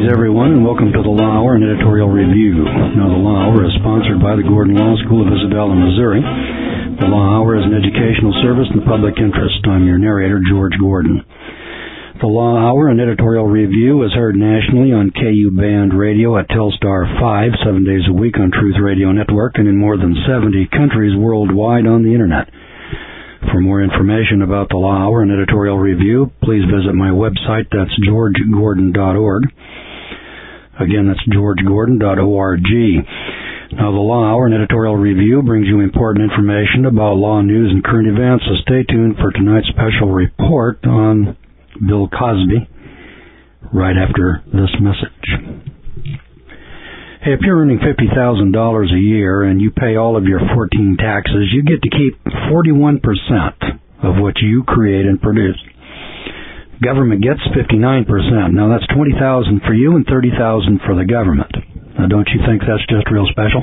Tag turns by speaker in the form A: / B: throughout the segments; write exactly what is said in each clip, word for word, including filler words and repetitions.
A: everyone, and welcome to the Law Hour and Editorial Review. Now, the Law Hour is sponsored by the Gordon Law School of Isabella, Missouri. The Law Hour is an educational service in the public interest. I'm your narrator, George Gordon. The Law Hour and Editorial Review is heard nationally on K U Band Radio at Telstar five, seven days a week on Truth Radio Network, and in more than seventy countries worldwide on the Internet. For more information about the Law Hour and Editorial Review, please visit my website. That's george gordon dot org. Again, that's george gordon dot org. Now, the Law Hour and Editorial Review brings you important information about law news and current events, so stay tuned for tonight's special report on Bill Cosby right after this message. Hey, if you're earning fifty thousand dollars a year and you pay all of your fourteen taxes, you get to keep forty-one percent of what you create and produce. Government gets fifty-nine percent. Now, that's twenty thousand dollars for you and thirty thousand dollars for the government. Now, don't you think that's just real special?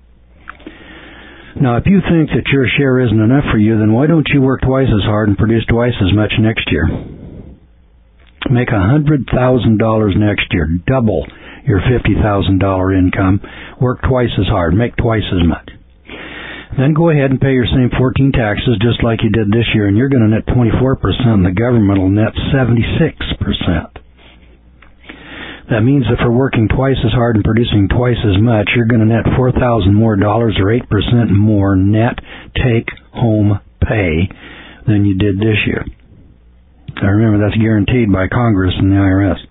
A: Now, if you think that your share isn't enough for you, then why don't you work twice as hard and produce twice as much next year? Make one hundred thousand dollars next year, double your fifty thousand dollars income, work twice as hard, make twice as much. Then go ahead and pay your same fourteen taxes just like you did this year, and you're going to net twenty-four percent, and the government will net seventy-six percent. That means that for working twice as hard and producing twice as much, you're going to net four thousand dollars more dollars, or eight percent more net take-home pay than you did this year. Now remember, that's guaranteed by Congress and the I R S.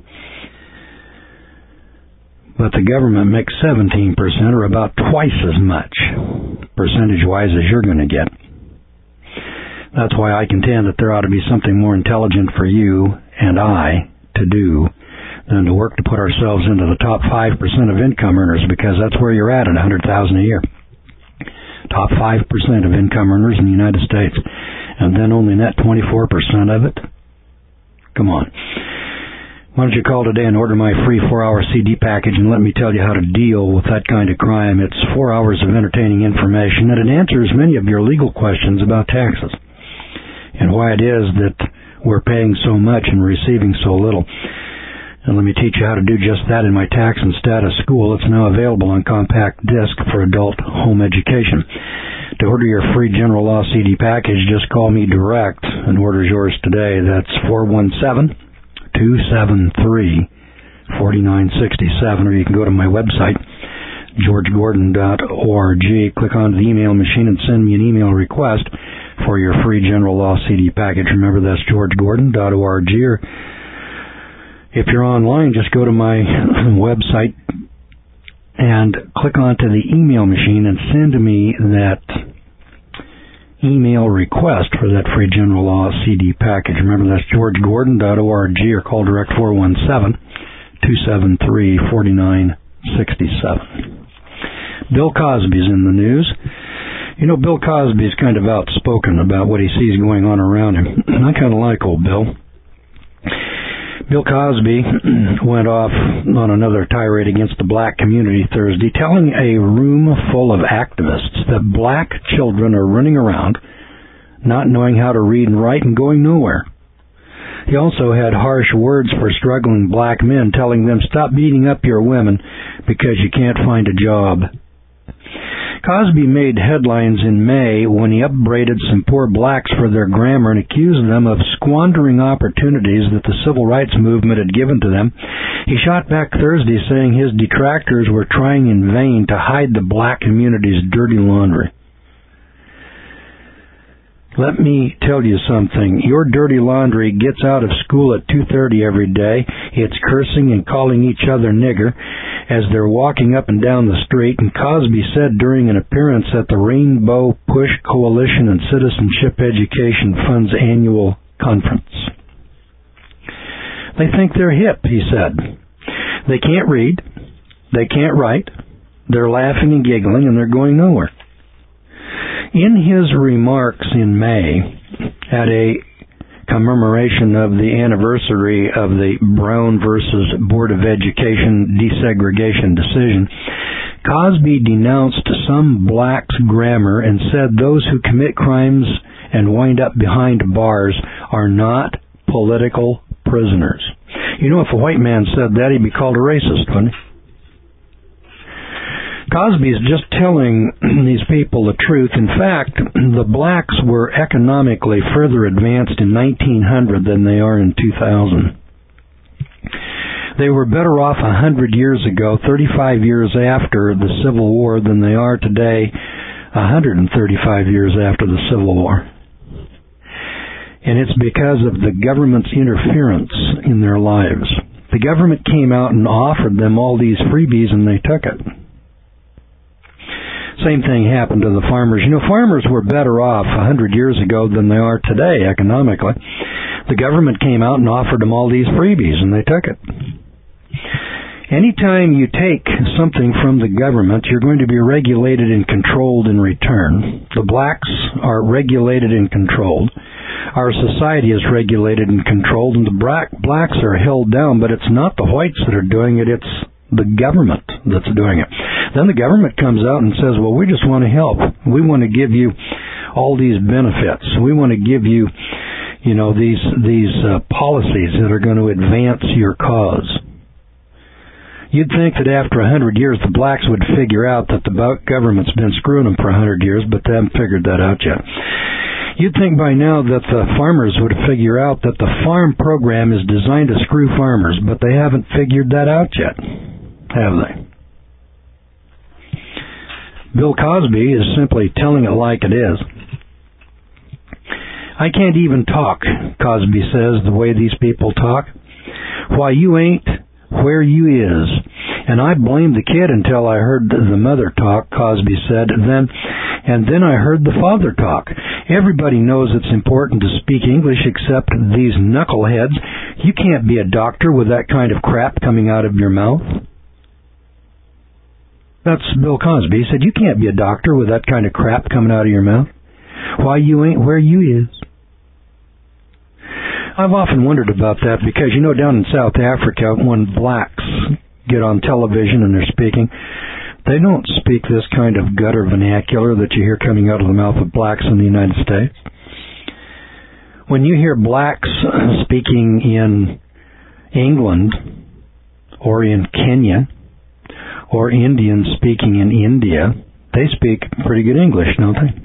A: But the government makes seventeen percent, or about twice as much, percentage-wise, as you're going to get. That's why I contend that there ought to be something more intelligent for you and I to do than to work to put ourselves into the top five percent of income earners, because that's where you're at at one hundred thousand dollars a year. Top five percent of income earners in the United States. And then only net twenty-four percent of it? Come on. Why don't you call today and order my free four-hour C D package and let me tell you how to deal with that kind of crime. It's four hours of entertaining information, and it answers many of your legal questions about taxes and why it is that we're paying so much and receiving so little. And let me teach you how to do just that in my Tax and Status School. It's now available on compact disc for adult home education. To order your free General Law C D package, just call me direct and order yours today. That's four one seven, two seven three, four nine six seven, or you can go to my website, george gordon dot org, click on the email machine and send me an email request for your free General Law C D package. Remember, that's george gordon dot org, or if you're online, just go to my website and click onto the email machine and send me that email request for that free General Law C D package. Remember, that's george gordon dot org, or call direct four one seven, two seven three, four nine six seven. Bill Cosby's in the news. You know, Bill Cosby's kind of outspoken about what he sees going on around him. I kind of like old Bill. Bill Cosby went off on another tirade against the black community Thursday, telling a room full of activists that black children are running around, not knowing how to read and write and going nowhere. He also had harsh words for struggling black men, telling them, stop beating up your women because you can't find a job. Cosby made headlines in May when he upbraided some poor blacks for their grammar and accused them of squandering opportunities that the civil rights movement had given to them. He shot back Thursday saying his detractors were trying in vain to hide the black community's dirty laundry. Let me tell you something. Your dirty laundry gets out of school at two thirty every day. It's cursing and calling each other nigger as they're walking up and down the street. And Cosby said during an appearance at the Rainbow Push Coalition and Citizenship Education Fund's annual conference. They think they're hip, he said. They can't read. They can't write. They're laughing and giggling, and they're going nowhere. In his remarks in May at a commemoration of the anniversary of the Brown versus Board of Education desegregation decision, Cosby denounced some blacks' grammar and said those who commit crimes and wind up behind bars are not political prisoners. You know, if a white man said that, he'd be called a racist, wouldn't he? Cosby's just telling these people the truth. In fact, the blacks were economically further advanced in nineteen hundred than they are in two thousand. They were better off one hundred years ago, thirty-five years after the Civil War, than they are today, one hundred thirty-five years after the Civil War. And it's because of the government's interference in their lives. The government came out and offered them all these freebies, and they took it. Same thing happened to the farmers. You know, farmers were better off one hundred years ago than they are today economically. The government came out and offered them all these freebies, and they took it. Anytime you take something from the government, you're going to be regulated and controlled in return. The blacks are regulated and controlled. Our society is regulated and controlled, and the black, blacks are held down, but it's not the whites that are doing it, it's the government that's doing it. Then the government comes out and says, well, we just want to help. We want to give you all these benefits. We want to give you, you know, these these uh, policies that are going to advance your cause. You'd think that after a hundred years, the blacks would figure out that the government's been screwing them for a hundred years, but they haven't figured that out yet. You'd think by now that the farmers would figure out that the farm program is designed to screw farmers, but they haven't figured that out yet, have they? Bill Cosby is simply telling it like it is. I can't even talk, Cosby says, the way these people talk. Why, you ain't where you is. And I blamed the kid until I heard the mother talk, Cosby said, and then, and then I heard the father talk. Everybody knows it's important to speak English except these knuckleheads. You can't be a doctor with that kind of crap coming out of your mouth. That's Bill Cosby. He said, you can't be a doctor with that kind of crap coming out of your mouth. Why, you ain't where you is. I've often wondered about that because, you know, down in South Africa, when blacks get on television and they're speaking, they don't speak this kind of gutter vernacular that you hear coming out of the mouth of blacks in the United States. When you hear blacks speaking in England or in Kenya, or Indians speaking in India, they speak pretty good English, don't they?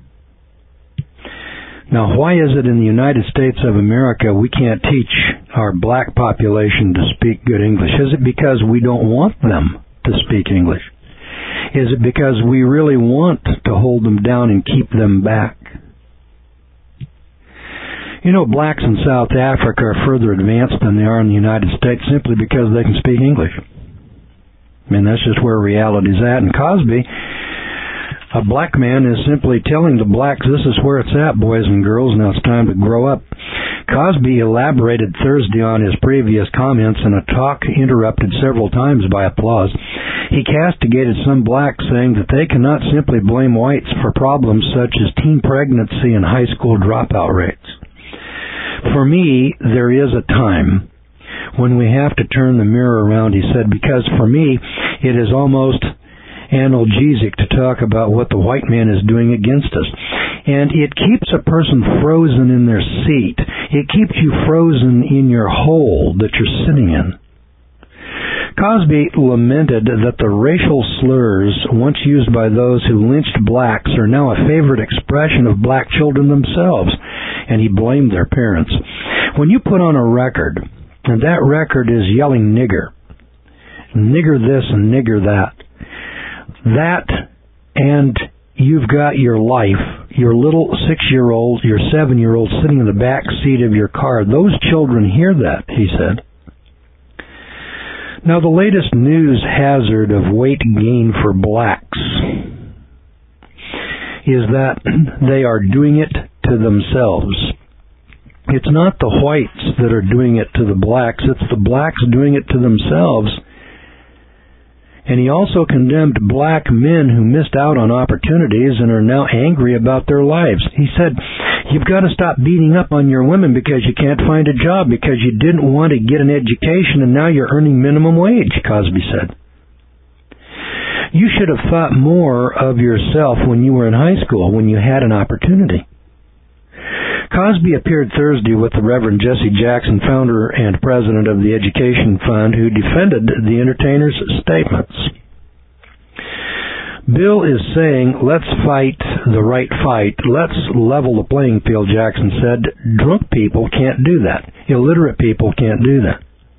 A: Now, why is it in the United States of America we can't teach our black population to speak good English? Is it because we don't want them to speak English? Is it because we really want to hold them down and keep them back? You know, blacks in South Africa are further advanced than they are in the United States simply because they can speak English. I mean, that's just where reality's at. And Cosby, a black man, is simply telling the blacks, this is where it's at, boys and girls, now it's time to grow up. Cosby elaborated Thursday on his previous comments in a talk interrupted several times by applause. He castigated some blacks, saying that they cannot simply blame whites for problems such as teen pregnancy and high school dropout rates. For me, there is a time when we have to turn the mirror around, he said, because for me, it is almost analgesic to talk about what the white man is doing against us. And it keeps a person frozen in their seat. It keeps you frozen in your hole that you're sitting in. Cosby lamented that the racial slurs once used by those who lynched blacks are now a favorite expression of black children themselves, and he blamed their parents. When you put on a record, and that record is yelling nigger, nigger this and nigger that, that and you've got your life, your little six-year-old, your seven-year-old sitting in the back seat of your car, those children hear that, he said. Now, the latest news hazard of weight gain for blacks is that they are doing it to themselves. It's not the whites that are doing it to the blacks, it's the blacks doing it to themselves. And he also condemned black men who missed out on opportunities and are now angry about their lives. He said, you've got to stop beating up on your women because you can't find a job because you didn't want to get an education and now you're earning minimum wage, Cosby said. You should have thought more of yourself when you were in high school, when you had an opportunity. Cosby appeared Thursday with the Reverend Jesse Jackson, founder and president of the Education Fund, who defended the entertainer's statements. Bill is saying, let's fight the right fight. Let's level the playing field, Jackson said. Drunk people can't do that. Illiterate people can't do that.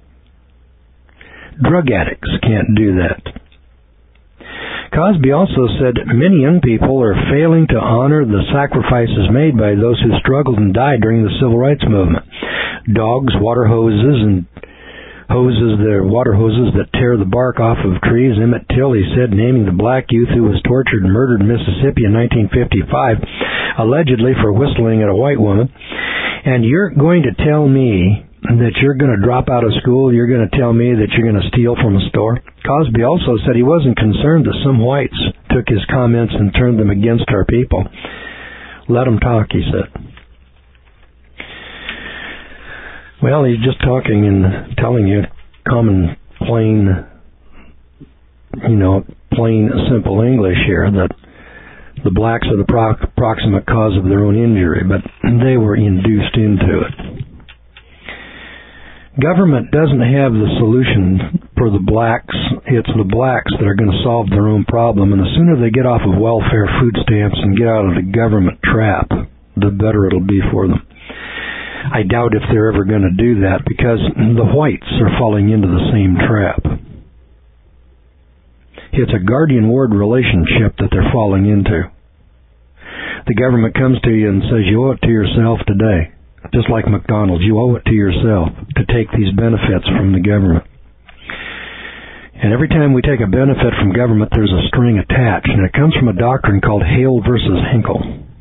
A: Drug addicts can't do that. Cosby also said many young people are failing to honor the sacrifices made by those who struggled and died during the Civil Rights Movement. Dogs, water hoses, and hoses, the water hoses that tear the bark off of trees. Emmett Till, he said, naming the black youth who was tortured and murdered in Mississippi in nineteen fifty-five, allegedly for whistling at a white woman. And you're going to tell me that you're going to drop out of school, you're going to tell me that you're going to steal from a store? Cosby also said he wasn't concerned that some whites took his comments and turned them against our people. Let them talk, he said. Well, he's just talking and telling you common, plain, you know, plain, simple English here, that the blacks are the pro- proximate cause of their own injury, but they were induced into it. Government doesn't have the solution for the blacks. It's the blacks that are going to solve their own problem, and the sooner they get off of welfare, food stamps, and get out of the government trap, the better it'll be for them. I doubt if they're ever going to do that, because the whites are falling into the same trap. It's a guardian-ward relationship that they're falling into. The government comes to you and says, you owe it to yourself today. Just like McDonald's, you owe it to yourself to take these benefits from the government. And every time we take a benefit from government, there's a string attached, and it comes from a doctrine called Hale versus Hinkle.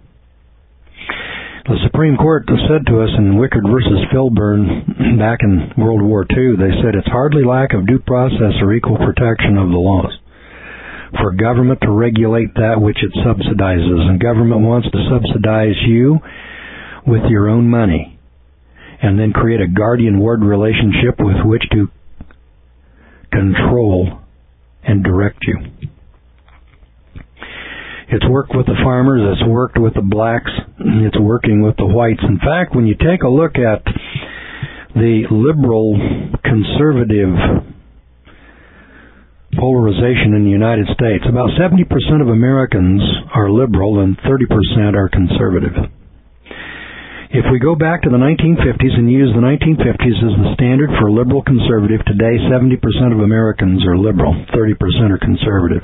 A: The Supreme Court said to us in Wickard versus Filburn back in World War Two, they said it's hardly lack of due process or equal protection of the laws for government to regulate that which it subsidizes, and government wants to subsidize you with your own money, and then create a guardian-ward relationship with which to control and direct you. It's worked with the farmers, it's worked with the blacks, it's working with the whites. In fact, when you take a look at the liberal conservative polarization in the United States, about seventy percent of Americans are liberal and thirty percent are conservative. If we go back to the nineteen fifties and use the nineteen fifties as the standard for liberal conservative, today seventy percent of Americans are liberal, thirty percent are conservative.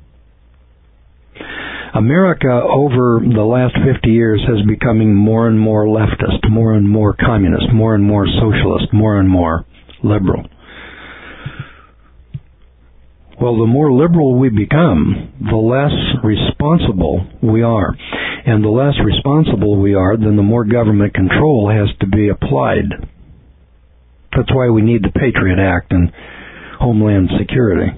A: America over the last fifty years has becoming more and more leftist, more and more communist, more and more socialist, more and more liberal. Well, the more liberal we become, the less responsible we are. And the less responsible we are, then the more government control has to be applied. That's why we need the Patriot Act and Homeland Security.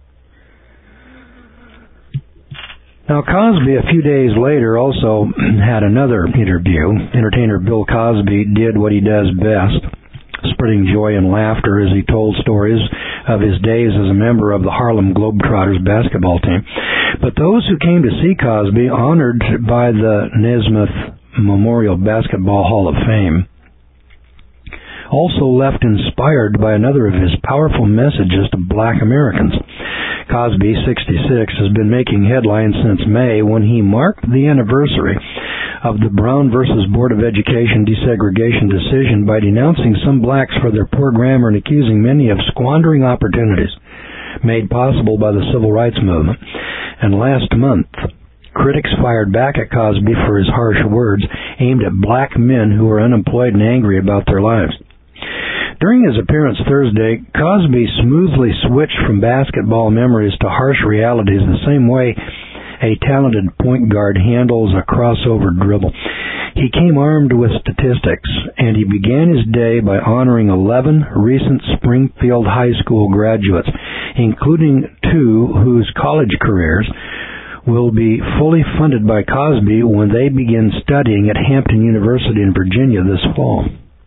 A: Now, Cosby, a few days later, also had another interview. Entertainer Bill Cosby did what he does best, spreading joy and laughter as he told stories of his days as a member of the Harlem Globetrotters basketball team. But those who came to see Cosby, honored by the Naismith Memorial Basketball Hall of Fame, also left inspired by another of his powerful messages to black Americans. Cosby, sixty-six, has been making headlines since May when he marked the anniversary of the Brown versus Board of Education desegregation decision by denouncing some blacks for their poor grammar and accusing many of squandering opportunities made possible by the Civil Rights Movement. And last month, critics fired back at Cosby for his harsh words aimed at black men who were unemployed and angry about their lives. During his appearance Thursday, Cosby smoothly switched from basketball memories to harsh realities the same way a talented point guard handles a crossover dribble. He came armed with statistics, and he began his day by honoring eleven recent Springfield High School graduates, including two whose college careers will be fully funded by Cosby when they begin studying at Hampton University in Virginia this fall.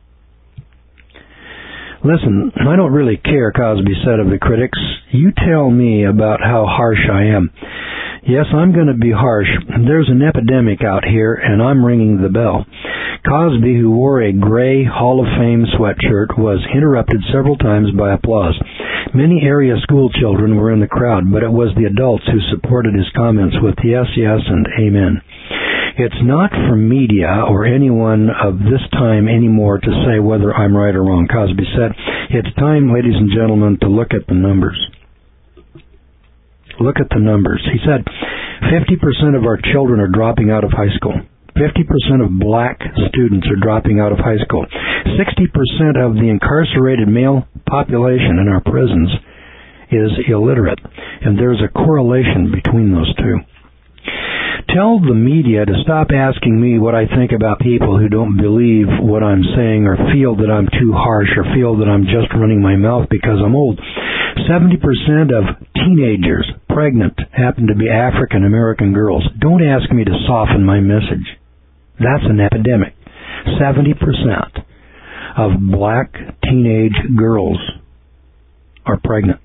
A: Listen, I don't really care, Cosby said of the critics. You tell me about how harsh I am. Yes, I'm going to be harsh. There's an epidemic out here, and I'm ringing the bell. Cosby, who wore a gray Hall of Fame sweatshirt, was interrupted several times by applause. Many area school children were in the crowd, but it was the adults who supported his comments with yes, yes, and amen. It's not for media or anyone of this time anymore to say whether I'm right or wrong. Cosby said, it's time, ladies and gentlemen, to look at the numbers. Look at the numbers. He said, fifty percent of our children are dropping out of high school. fifty percent of black students are dropping out of high school. sixty percent of the incarcerated male population in our prisons is illiterate, and there's a correlation between those two. Tell the media to stop asking me what I think about people who don't believe what I'm saying or feel that I'm too harsh or feel that I'm just running my mouth because I'm old. seventy percent of teenagers pregnant happen to be African American girls. Don't ask me to soften my message. That's an epidemic. seventy percent of black teenage girls are pregnant.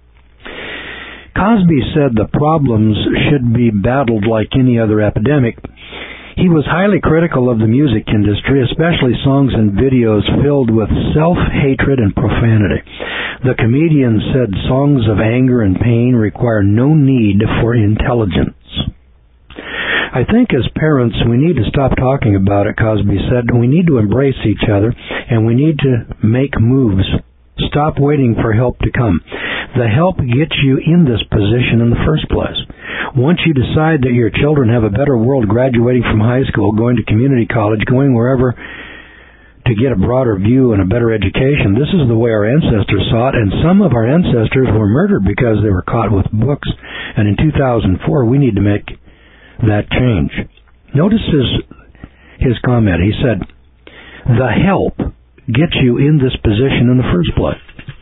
A: Cosby said the problems should be battled like any other epidemic. He was highly critical of the music industry, especially songs and videos filled with self-hatred and profanity. The comedian said songs of anger and pain require no need for intelligence. I think as parents we need to stop talking about it, Cosby said. We need to embrace each other, and we need to make moves. Stop waiting for help to come. The help gets you in this position in the first place. Once you decide that your children have a better world graduating from high school, going to community college, going wherever to get a broader view and a better education, this is the way our ancestors saw it, and some of our ancestors were murdered because they were caught with books. And in two thousand four, we need to make that change. Notice his, his comment. He said, the help gets you in this position in the first place.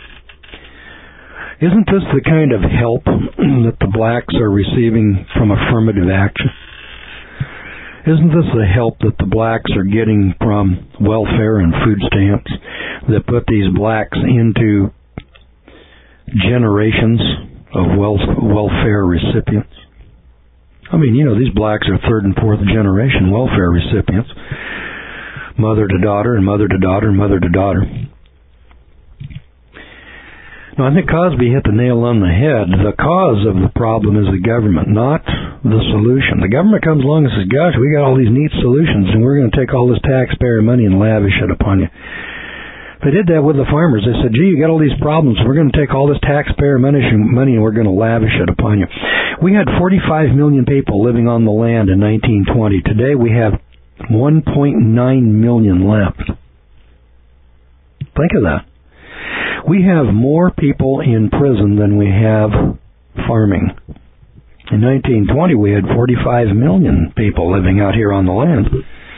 A: Isn't this the kind of help that the blacks are receiving from affirmative action? Isn't this the help that the blacks are getting from welfare and food stamps that put these blacks into generations of wel- welfare recipients? I mean, you know, these blacks are third and fourth generation welfare recipients. Mother to daughter and mother to daughter and mother to daughter. Now, I think Cosby hit the nail on the head. The cause of the problem is the government, not the solution. The government comes along and says, gosh, we got all these neat solutions, and we're going to take all this taxpayer money and lavish it upon you. They did that with the farmers. They said, gee, you got all these problems. We're going to take all this taxpayer money and we're going to lavish it upon you. We had forty-five million people living on the land in nineteen twenty. Today we have one point nine million left. Think of that. We have more people in prison than we have farming. In nineteen twenty, we had forty-five million people living out here on the land.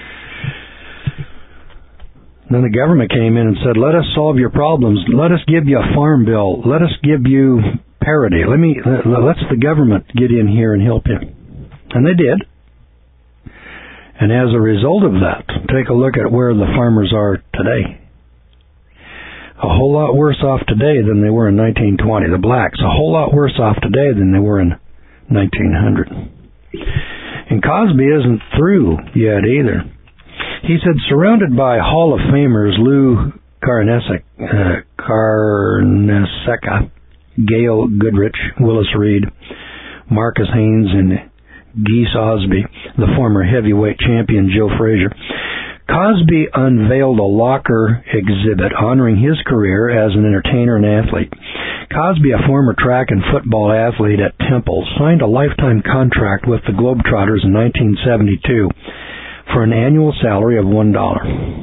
A: Then the government came in and said, let us solve your problems. Let us give you a farm bill. Let us give you parity. Let me, let's the government get in here and help you. And they did. And as a result of that, take a look at where the farmers are today. A whole lot worse off today than they were in nineteen twenty. The blacks, a whole lot worse off today than they were in nineteen hundred. And Cosby isn't through yet either. He said, surrounded by Hall of Famers Lou Carnesecca, uh, Carnesecca, Gail Goodrich, Willis Reed, Marcus Haynes, and Geese Osby, the former heavyweight champion Joe Frazier, Cosby unveiled a locker exhibit honoring his career as an entertainer and athlete. Cosby, a former track and football athlete at Temple, signed a lifetime contract with the Globetrotters in nineteen seventy-two for an annual salary of one dollar.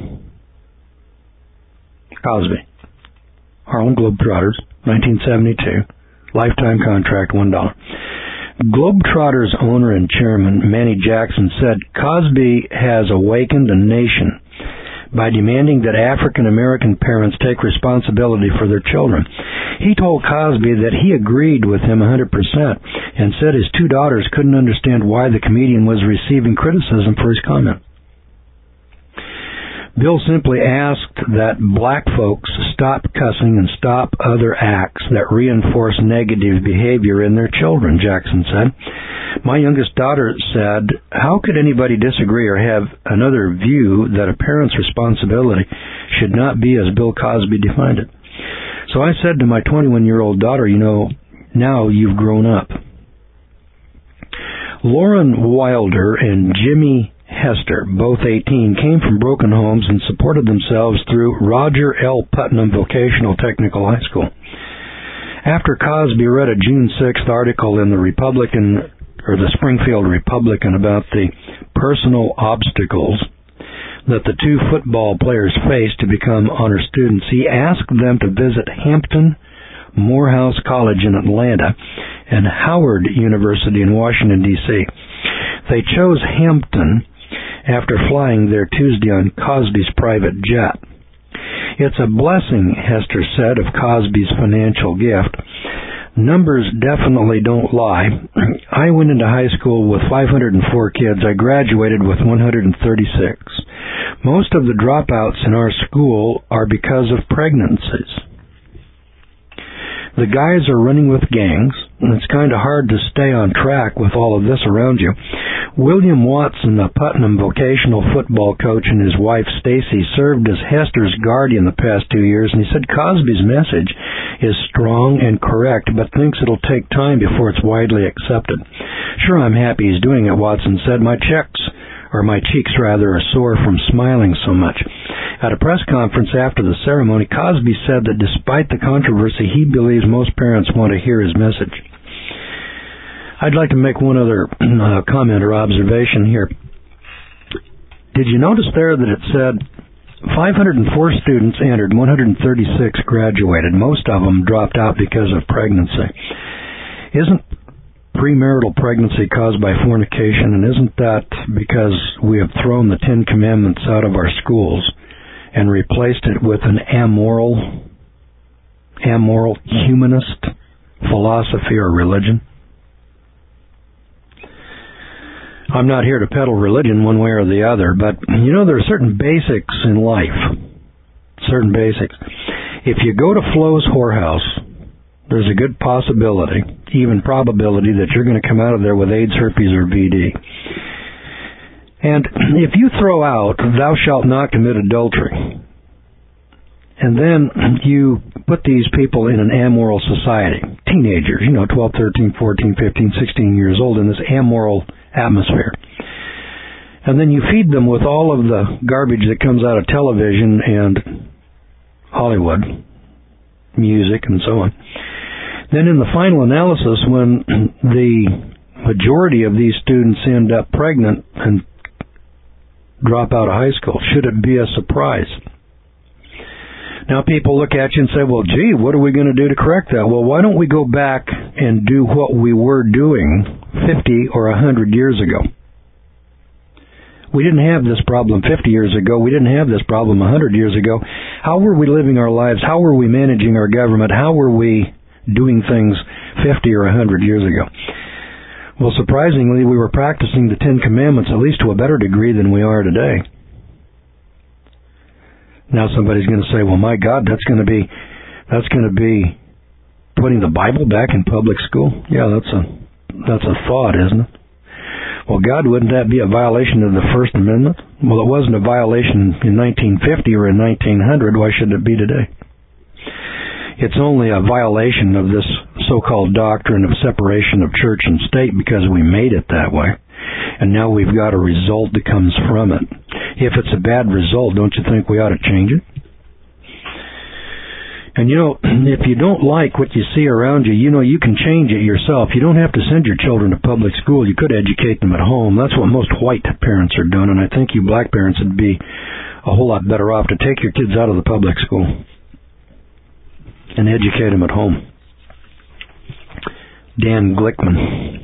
A: Cosby, Harlem Globetrotters, nineteen seventy-two, lifetime contract, one dollar. Globetrotters owner and chairman Manny Jackson said, Cosby has awakened a nation by demanding that African American parents take responsibility for their children. He told Cosby that he agreed with him one hundred percent and said his two daughters couldn't understand why the comedian was receiving criticism for his comment. Bill simply asked that black folks stop cussing and stop other acts that reinforce negative behavior in their children, Jackson said. My youngest daughter said, how could anybody disagree or have another view that a parent's responsibility should not be as Bill Cosby defined it? So I said to my twenty-one-year-old daughter, you know, now you've grown up. Lauren Wilder and Jimmy Hester, both eighteen, came from broken homes and supported themselves through Roger L. Putnam Vocational Technical High School. After Cosby read a June sixth article in the Republican, or the Springfield Republican, about the personal obstacles that the two football players faced to become honor students, he asked them to visit Hampton Morehouse College in Atlanta and Howard University in Washington, D C They chose Hampton after flying there Tuesday on Cosby's private jet. It's a blessing, Hester said, of Cosby's financial gift. Numbers definitely don't lie. I went into high school with five hundred four kids. I graduated with one hundred thirty-six. Most of the dropouts in our school are because of pregnancies. The guys are running with gangs, and it's kind of hard to stay on track with all of this around you. William Watson, a Putnam vocational football coach, and his wife Stacy served as Hester's guardian the past two years, and he said Cosby's message is strong and correct, but thinks it'll take time before it's widely accepted. Sure, I'm happy he's doing it, Watson said. My checks, or my cheeks rather, are sore from smiling so much. At a press conference after the ceremony, Cosby said that despite the controversy, he believes most parents want to hear his message. I'd like to make one other uh, comment or observation here. Did you notice there that it said five hundred four students entered, one hundred thirty-six graduated. Most of them dropped out because of pregnancy. Isn't premarital pregnancy caused by fornication, and isn't that because we have thrown the Ten Commandments out of our schools and replaced it with an amoral, amoral humanist philosophy or religion? I'm not here to peddle religion one way or the other, but, you know, there are certain basics in life. Certain basics. If you go to Flo's whorehouse, there's a good possibility, even probability, that you're going to come out of there with AIDS, herpes, or V D. And if you throw out, thou shalt not commit adultery, and then you put these people in an amoral society, teenagers, you know, twelve, thirteen, fourteen, fifteen, sixteen years old, in this amoral atmosphere, and then you feed them with all of the garbage that comes out of television and Hollywood, music, and so on. Then in the final analysis, when the majority of these students end up pregnant and drop out of high school, should it be a surprise? Now people look at you and say, well, gee, what are we going to do to correct that? Well, why don't we go back and do what we were doing fifty or one hundred years ago? We didn't have this problem fifty years ago. We didn't have this problem one hundred years ago. How were we living our lives? How were we managing our government? How were we doing things fifty or one hundred years ago? Well, surprisingly, we were practicing the Ten Commandments at least to a better degree than we are today. Now somebody's going to say, well, my God, that's going to be that's going to be putting the Bible back in public school? Yeah, that's a that's a thought, isn't it? Well, God, wouldn't that be a violation of the First Amendment? Well, it wasn't a violation in nineteen fifty or in nineteen hundred. Why should it be today? It's only a violation of this so-called doctrine of separation of church and state because we made it that way. And now we've got a result that comes from it. If it's a bad result, don't you think we ought to change it? And you know, if you don't like what you see around you, you know, you can change it yourself. You don't have to send your children to public school. You could educate them at home. That's what most white parents are doing, and I think you black parents would be a whole lot better off to take your kids out of the public school and educate them at home. Dan Glickman.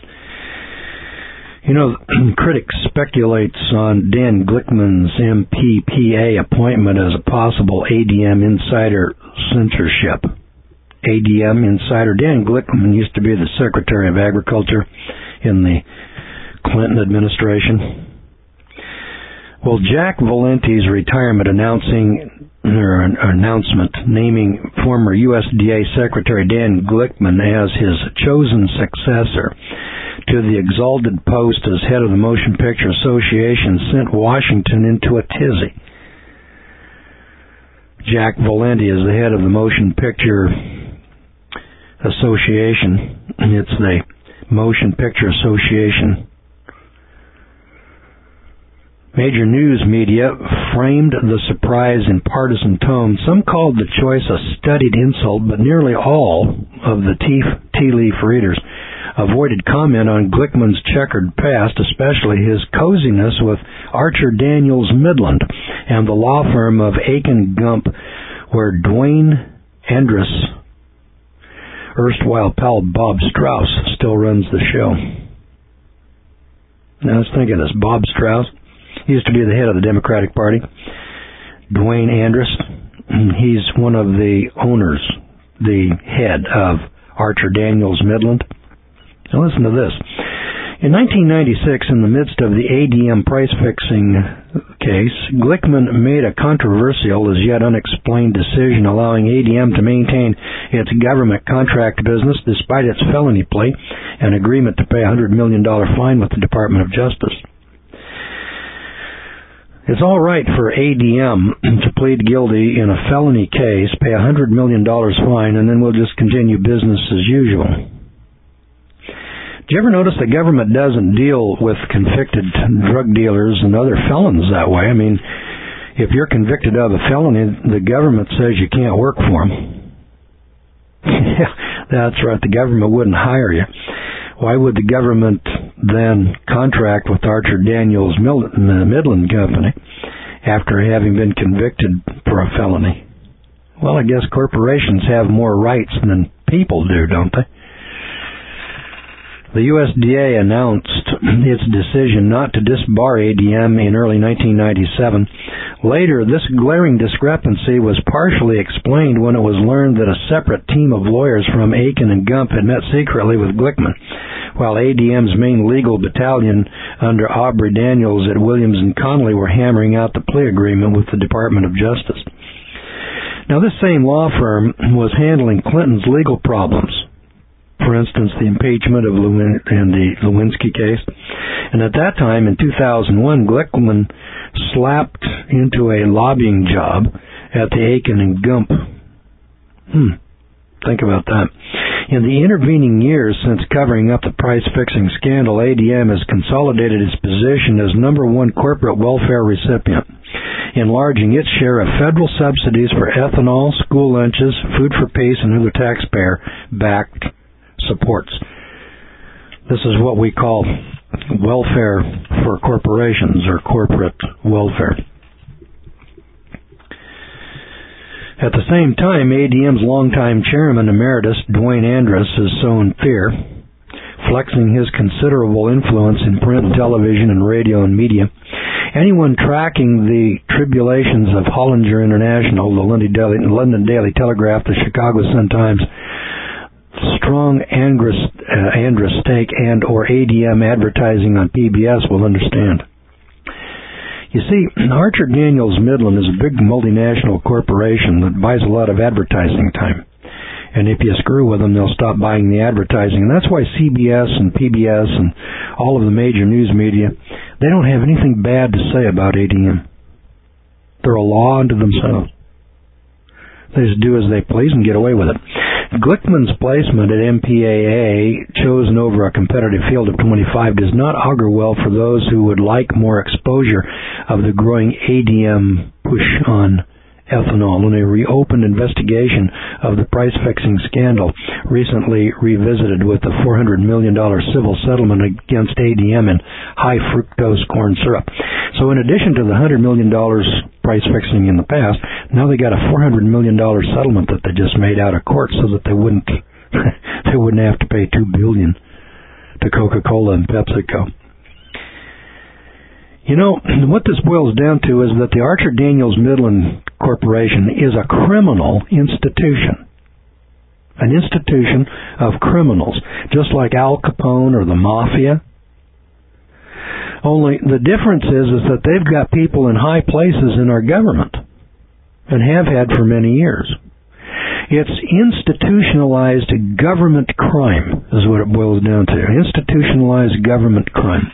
A: You know, critics speculates on Dan Glickman's M P P A appointment as a possible A D M insider censorship. A D M insider. Dan Glickman used to be the Secretary of Agriculture in the Clinton administration. Well, Jack Valenti's retirement announcing or an announcement naming former U S D A Secretary Dan Glickman as his chosen successor to the exalted post as head of the Motion Picture Association sent Washington into a tizzy. Jack Valenti is the head of the Motion Picture Association. It's the Motion Picture Association. Major news media framed the surprise in partisan tone. Some called the choice a studied insult, but nearly all of the tea leaf readers avoided comment on Glickman's checkered past, especially his coziness with Archer Daniels Midland and the law firm of Aiken Gump, where Dwayne Andrus, erstwhile pal Bob Strauss, still runs the show. Now let's think of this. Bob Strauss, he used to be the head of the Democratic Party. Dwayne Andrus, he's one of the owners, the head of Archer Daniels Midland. Now listen to this. In nineteen ninety-six, in the midst of the A D M price-fixing case, Glickman made a controversial, as yet unexplained decision allowing A D M to maintain its government contract business despite its felony plea and agreement to pay a one hundred million dollars fine with the Department of Justice. It's all right for A D M to plead guilty in a felony case, pay a one hundred million dollars fine, and then we'll just continue business as usual. Do you ever notice the government doesn't deal with convicted drug dealers and other felons that way? I mean, if you're convicted of a felony, the government says you can't work for them. Yeah, that's right. The government wouldn't hire you. Why would the government then contract with Archer Daniels Midland Company after having been convicted for a felony? Well, I guess corporations have more rights than people do, don't they? The U S D A announced its decision not to disbar A D M in early nineteen ninety-seven. Later, this glaring discrepancy was partially explained when it was learned that a separate team of lawyers from Aiken and Gump had met secretly with Glickman, while A D M's main legal battalion under Aubrey Daniels at Williams and Connolly were hammering out the plea agreement with the Department of Justice. Now, this same law firm was handling Clinton's legal problems. For instance, the impeachment of Lewin and the Lewinsky case. And at that time, in two thousand one, Glickman slapped into a lobbying job at the Aiken and Gump. Hmm. Think about that. In the intervening years since covering up the price-fixing scandal, A D M has consolidated its position as number one corporate welfare recipient, enlarging its share of federal subsidies for ethanol, school lunches, food for peace, and other taxpayer-backed supports. This is what we call welfare for corporations, or corporate welfare. At the same time, A D M's longtime chairman emeritus, Dwayne Andrus, has sown fear, flexing his considerable influence in print, television, and radio and media. Anyone tracking the tribulations of Hollinger International, the London Daily Telegraph, the Chicago Sun-Times, strong Andrus, uh, Andrus stake and or A D M advertising on P B S will understand. You see, Archer Daniels Midland is a big multinational corporation that buys a lot of advertising time. And if you screw with them, they'll stop buying the advertising. And that's why C B S and P B S and all of the major news media, they don't have anything bad to say about A D M. They're a law unto themselves. They just do as they please and get away with it. Glickman's placement at M P A A, chosen over a competitive field of twenty-five, does not augur well for those who would like more exposure of the growing A D M push on ethanol. In a reopened investigation of the price-fixing scandal, recently revisited with the four hundred million dollars civil settlement against A D M and high-fructose corn syrup. So in addition to the one hundred million dollars price-fixing in the past, now they got a four hundred million dollars settlement that they just made out of court so that they wouldn't they wouldn't have to pay two billion dollars to Coca-Cola and PepsiCo. You know, what this boils down to is that the Archer Daniels Midland Corporation is a criminal institution. An institution of criminals, just like Al Capone or the Mafia. Only the difference is, is that they've got people in high places in our government, and have had for many years. It's institutionalized government crime is what it boils down to. Institutionalized government crime.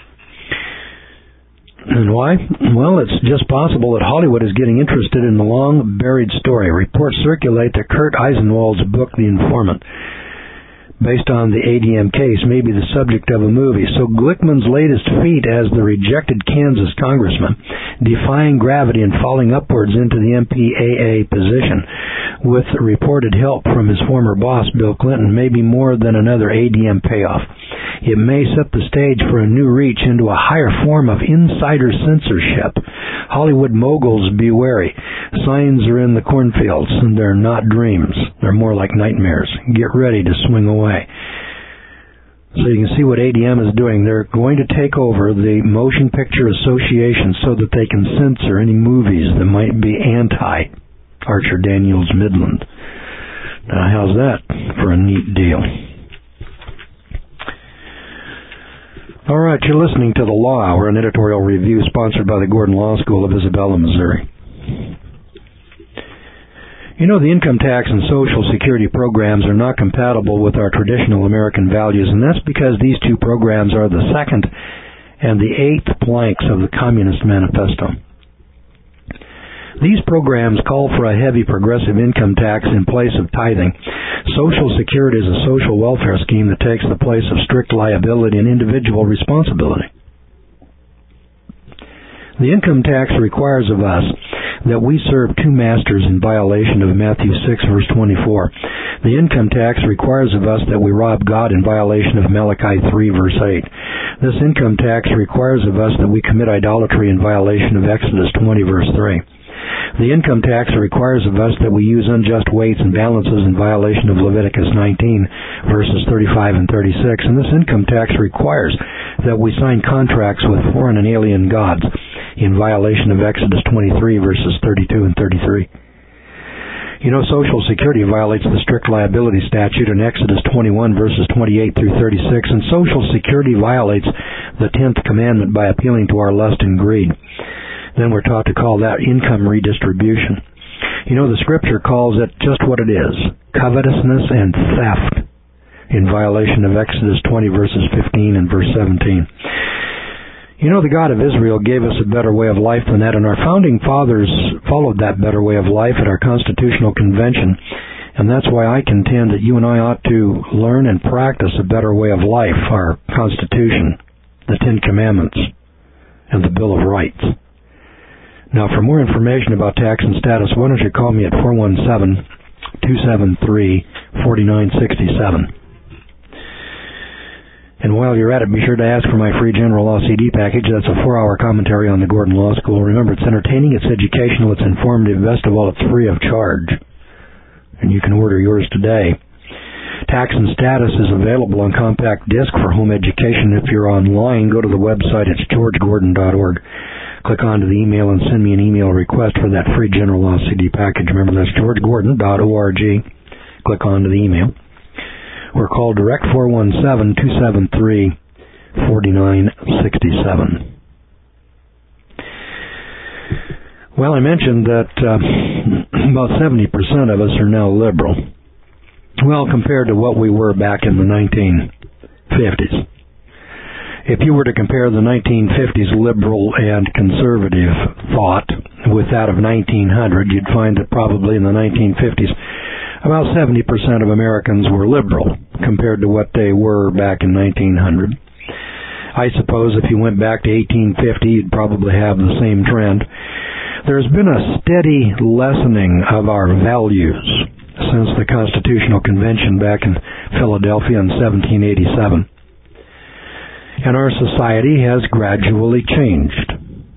A: And why? Well, it's just possible that Hollywood is getting interested in the long-buried story. Reports circulate that Kurt Eisenwald's book, The Informant, based on the A D M case, may be the subject of a movie. So Glickman's latest feat as the rejected Kansas congressman, defying gravity and falling upwards into the M P A A position with reported help from his former boss, Bill Clinton, may be more than another A D M payoff. It may set the stage for a new reach into a higher form of insider censorship. Hollywood moguls, be wary. Signs are in the cornfields, and they're not dreams. They're more like nightmares. Get ready to swing away. So you can see what A D M is doing. They're going to take over the Motion Picture Association so that they can censor any movies that might be anti-Archer Daniels Midland. Now, how's that for a neat deal? All right, you're listening to The Law Hour, an editorial review sponsored by the Gordon Law School of Isabella, Missouri. You know, the income tax and Social Security programs are not compatible with our traditional American values, and that's because these two programs are the second and the eighth planks of the Communist Manifesto. These programs call for a heavy progressive income tax in place of tithing. Social Security is a social welfare scheme that takes the place of strict liability and individual responsibility. The income tax requires of us that we serve two masters in violation of Matthew six, verse twenty-four. The income tax requires of us that we rob God in violation of Malachi three, verse eight. This income tax requires of us that we commit idolatry in violation of Exodus twenty, verse three. The income tax requires of us that we use unjust weights and balances in violation of Leviticus nineteen, verses thirty-five and thirty-six. And this income tax requires that we sign contracts with foreign and alien gods in violation of Exodus twenty-three, verses thirty-two and thirty-three. You know, Social Security violates the strict liability statute in Exodus twenty-one, verses twenty-eight through thirty-six, and Social Security violates the tenth commandment by appealing to our lust and greed. Then we're taught to call that income redistribution. You know, the Scripture calls it just what it is, covetousness and theft, in violation of Exodus twenty, verses fifteen and verse seventeen. You know, the God of Israel gave us a better way of life than that, and our founding fathers followed that better way of life at our Constitutional Convention, and that's why I contend that you and I ought to learn and practice a better way of life, our Constitution, the Ten Commandments, and the Bill of Rights. Now, for more information about tax and status, why don't you call me at four one seven, two seven three, four nine six seven. And while you're at it, be sure to ask for my free General Law C D package. That's a four-hour commentary on the Gordon Law School. Remember, it's entertaining, it's educational, it's informative. Best of all, it's free of charge. And you can order yours today. Tax and Status is available on compact disc for home education. If you're online, go to the website. It's george gordon dot org. Click onto the email and send me an email request for that free General Law C D package. Remember, that's george gordon dot org. Click onto the email. Or call direct four one seven, two seven three, four nine six seven. Well, I mentioned that uh, about seventy percent of us are now liberal. Well, compared to what we were back in the nineteen fifties. If you were to compare the nineteen fifties liberal and conservative thought with that of nineteen hundred, you'd find that probably in the nineteen fifties, about seventy percent of Americans were liberal compared to what they were back in nineteen hundred. I suppose if you went back to eighteen fifty, you'd probably have the same trend. There's been a steady lessening of our values since the Constitutional Convention back in Philadelphia in seventeen eighty-seven. And our society has gradually changed.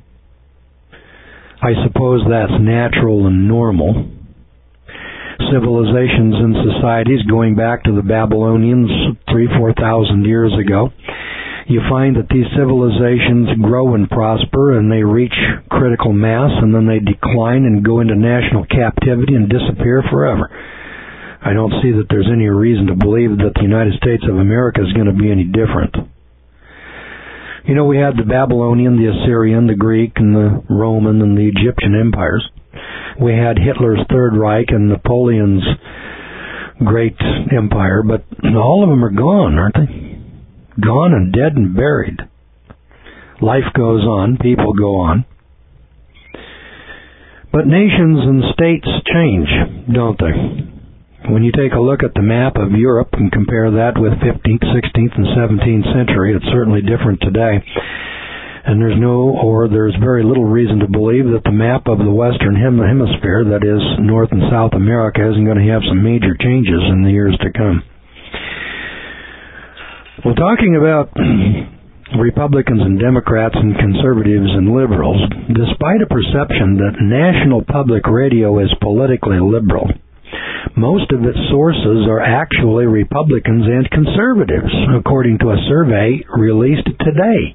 A: I suppose that's natural and normal. Civilizations and societies going back to the Babylonians three, four thousand years ago, you find that these civilizations grow and prosper and they reach critical mass and then they decline and go into national captivity and disappear forever. I don't see that there's any reason to believe that the United States of America is going to be any different. You know, we had the Babylonian, the Assyrian, the Greek, and the Roman, and the Egyptian empires. We had Hitler's Third Reich and Napoleon's great empire, but all of them are gone, aren't they? Gone and dead and buried. Life goes on, people go on. But nations and states change, don't they? When you take a look at the map of Europe and compare that with fifteenth, sixteenth, and seventeenth century, it's certainly different today. And there's no, or there's very little reason to believe that the map of the Western Hemisphere, that is, North and South America, isn't going to have some major changes in the years to come. Well, talking about Republicans and Democrats and conservatives and liberals, despite a perception that National Public Radio is politically liberal, most of its sources are actually Republicans and conservatives, according to a survey released today.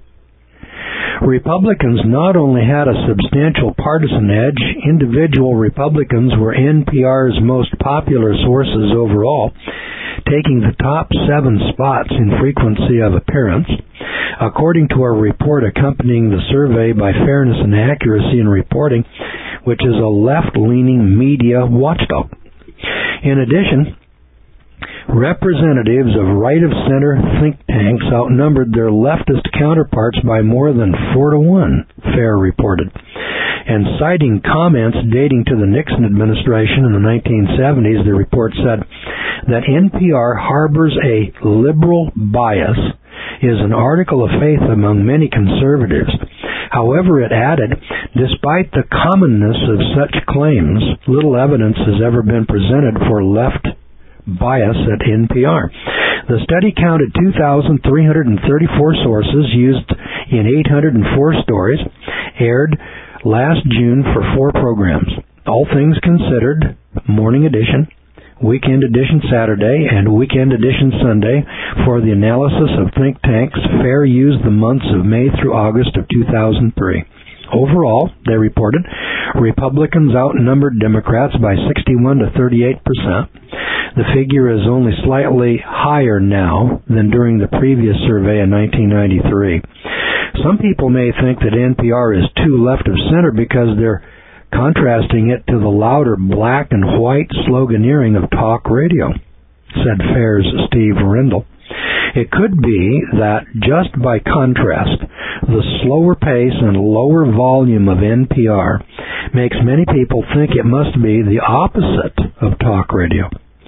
A: Republicans not only had a substantial partisan edge, individual Republicans were N P R's most popular sources overall, taking the top seven spots in frequency of appearance, according to a report accompanying the survey by Fairness and Accuracy in Reporting, which is a left-leaning media watchdog. In addition, representatives of right-of-center think tanks outnumbered their leftist counterparts by more than four to one, FAIR reported. And citing comments dating to the Nixon administration in the nineteen seventies, the report said that N P R harbors a liberal bias is an article of faith among many conservatives. However, it added, despite the commonness of such claims, little evidence has ever been presented for left bias at N P R. The study counted two thousand three hundred thirty-four sources used in eight hundred four stories, aired last June for four programs. All Things Considered, Morning Edition, Weekend Edition Saturday, and Weekend Edition Sunday. For the analysis of think tanks, FAIR used the months of May through August of two thousand three. Overall, they reported, Republicans outnumbered Democrats by sixty-one to thirty-eight percent. The figure is only slightly higher now than during the previous survey in nineteen ninety-three. Some people may think that N P R is too left of center because they're contrasting it to the louder black and white sloganeering of talk radio, said FAIR's Steve Rendell. It could be that just by contrast, the slower pace and lower volume of N P R makes many people think it must be the opposite of talk radio.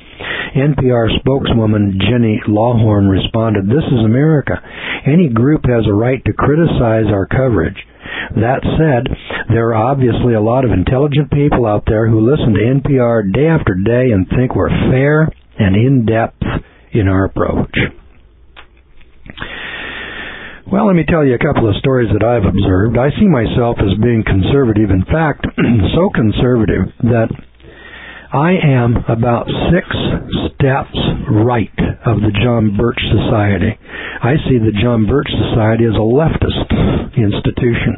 A: N P R spokeswoman Jenny Lawhorn responded, "This is America. Any group has a right to criticize our coverage. That said, there are obviously a lot of intelligent people out there who listen to N P R day after day and think we're fair and in-depth in our approach." Well, let me tell you a couple of stories that I've observed. I see myself as being conservative. In fact, so conservative that I am about six steps right of the John Birch Society. I see the John Birch Society as a leftist institution.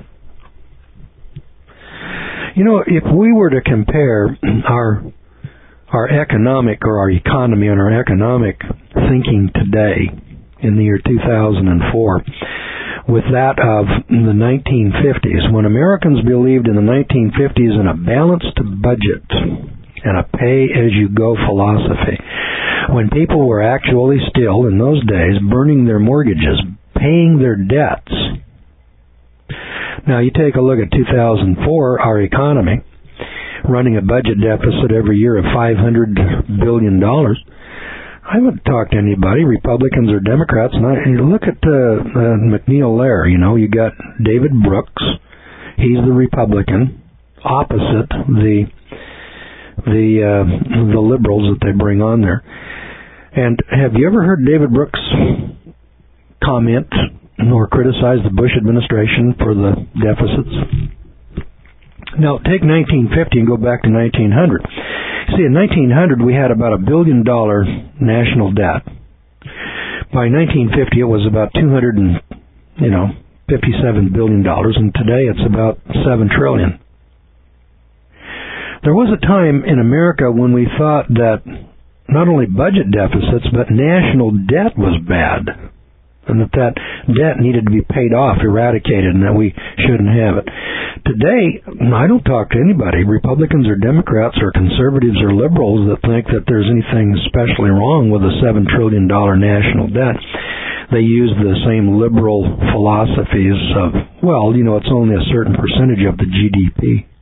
A: You know, if we were to compare our our economic or our economy and our economic thinking today in the year two thousand four with that of the nineteen fifties, when Americans believed in the nineteen fifties in a balanced budget and a pay-as-you-go philosophy, when people were actually still, in those days, burning their mortgages, paying their debts. Now, you take a look at two thousand four, our economy, running a budget deficit every year of five hundred billion dollars. I haven't talked to anybody, Republicans or Democrats, and I, you look at uh, uh, McNeil Lehrer, you know, you got David Brooks, he's the Republican, opposite the the uh, the liberals that they bring on there. And have you ever heard David Brooks comment or criticize the Bush administration for the deficits? Now, take nineteen fifty and go back to nineteen hundred. See, in nineteen hundred, we had about a billion dollar national debt. By nineteen fifty, it was about two hundred and, you know, fifty-seven billion dollars, and today it's about seven trillion. There was a time in America when we thought that not only budget deficits, but national debt was bad. and that that debt needed to be paid off, eradicated, and that we shouldn't have it. Today, I don't talk to anybody, Republicans or Democrats or conservatives or liberals, that think that there's anything especially wrong with a seven trillion dollars national debt. They use the same liberal philosophies of, well, you know, it's only a certain percentage of the G D P.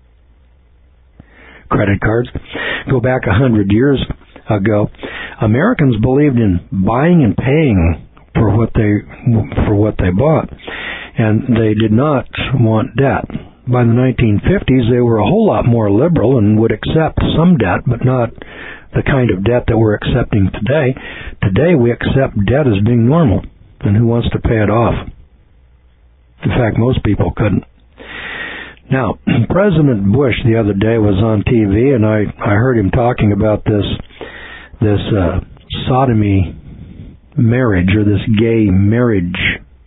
A: Credit cards. Go back a hundred years ago, Americans believed in buying and paying for what they for what they bought, and they did not want debt. By the nineteen fifties, they were a whole lot more liberal and would accept some debt, but not the kind of debt that we're accepting today. Today, we accept debt as being normal, and who wants to pay it off? In fact, most people couldn't. Now, President Bush the other day was on T V, and I, I heard him talking about this this uh, sodomy marriage, or this gay marriage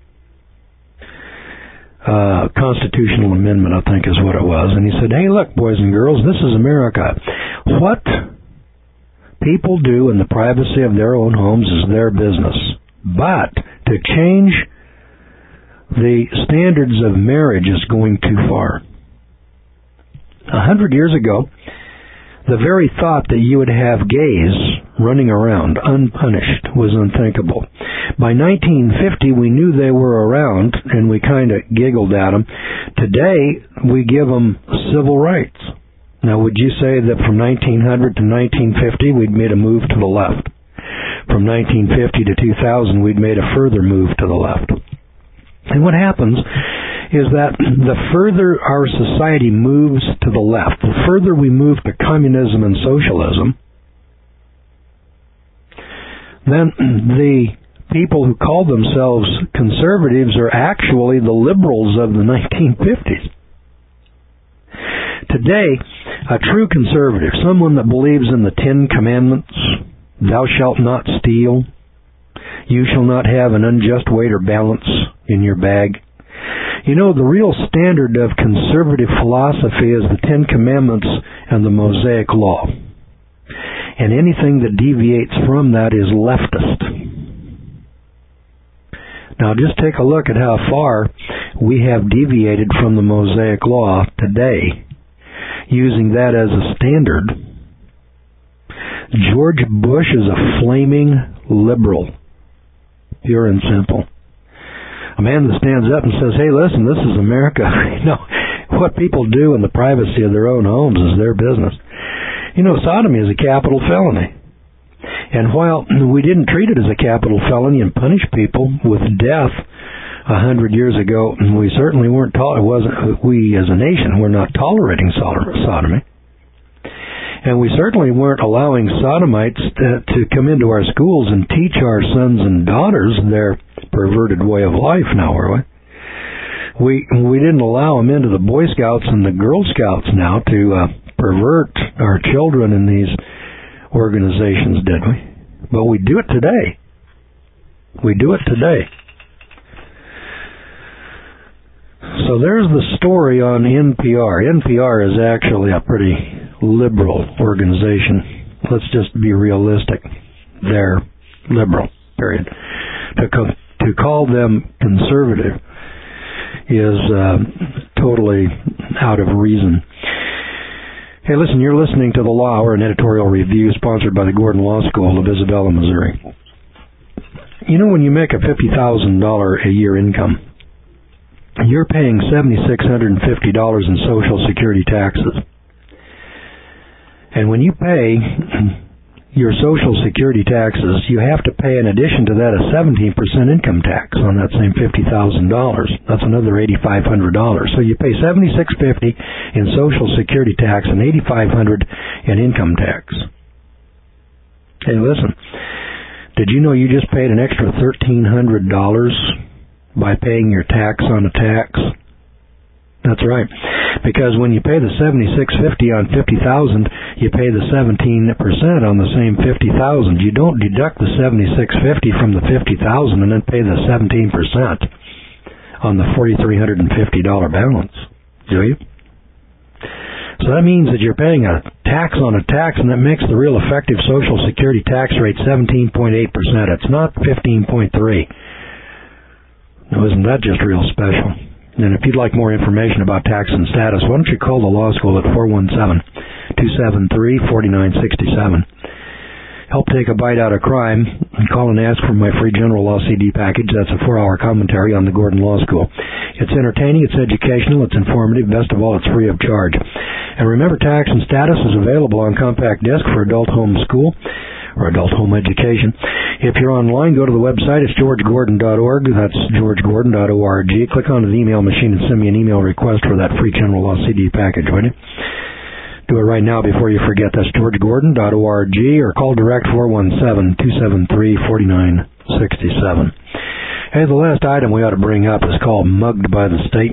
A: uh, constitutional amendment, I think is what it was. And he said, hey, look, boys and girls, this is America. What people do in the privacy of their own homes is their business. But to change the standards of marriage is going too far. A hundred years ago, the very thought that you would have gays running around unpunished was unthinkable. By nineteen fifty, we knew they were around, and we kind of giggled at them. Today, we give them civil rights. Now, would you say that from nineteen hundred to nineteen fifty, we'd made a move to the left? From nineteen fifty to two thousand, we'd made a further move to the left. And what happens is that the further our society moves to the left, the further we move to communism and socialism, then the people who call themselves conservatives are actually the liberals of the nineteen fifties. Today, a true conservative, someone that believes in the Ten Commandments, thou shalt not steal, you shall not have an unjust weight or balance in your bag. You know, the real standard of conservative philosophy is the Ten Commandments and the Mosaic Law. And anything that deviates from that is leftist. Now, just take a look at how far we have deviated from the Mosaic Law today, using that as a standard. George Bush is a flaming liberal, pure and simple. A man that stands up and says, hey, listen, this is America. You know, what people do in the privacy of their own homes is their business. You know, sodomy is a capital felony. And while we didn't treat it as a capital felony and punish people with death a hundred years ago, we certainly weren't, to- it wasn't, we as a nation were not tolerating sodomy. And we certainly weren't allowing sodomites to, to come into our schools and teach our sons and daughters their perverted way of life, now, were we? We, we didn't allow them into the Boy Scouts and the Girl Scouts now to uh, pervert our children in these organizations, did we? But we do it today. We do it today. So there's the story on N P R. N P R is actually a pretty liberal organization. Let's just be realistic. They're liberal, period. To, co- to call them conservative is uh, totally out of reason. Hey, listen, you're listening to The Law Hour, an editorial review sponsored by the Gordon Law School of Isabella, Missouri. You know, when you make a fifty thousand dollars a year income, you're paying seven thousand six hundred fifty dollars in Social Security taxes. And when you pay your Social Security taxes, you have to pay in addition to that a seventeen percent income tax on that same fifty thousand dollars. That's another eight thousand five hundred dollars. So you pay seven thousand six hundred fifty dollars in Social Security tax and eight thousand five hundred dollars in income tax. Hey, listen, did you know you just paid an extra thirteen hundred dollars by paying your tax on a tax? That's right. Because when you pay the seven thousand six hundred fifty dollars on fifty thousand dollars, you pay the seventeen percent on the same fifty thousand dollars. You don't deduct the seven thousand six hundred fifty dollars from the fifty thousand dollars and then pay the seventeen percent on the four thousand three hundred fifty dollars balance, do you? So that means that you're paying a tax on a tax, and that makes the real effective Social Security tax rate seventeen point eight percent. It's not fifteen point three. Now, isn't that just real special? And if you'd like more information about tax and status, why don't you call the law school at four one seven, two seven three, four nine six seven. Help take a bite out of crime, and call and ask for my free general law C D package. That's a four-hour commentary on the Gordon Law School. It's entertaining, it's educational, it's informative, best of all, it's free of charge. And remember, tax and status is available on compact disc for adult home school or adult home education. If you're online, go to the website. It's george gordon dot org. That's george gordon dot org. Click on the email machine and send me an email request for that free general law C D package, would you? Do it right now before you forget. That's george gordon dot org, or call direct four one seven, two seven three, four nine six seven. Hey, the last item we ought to bring up is called Mugged by the State.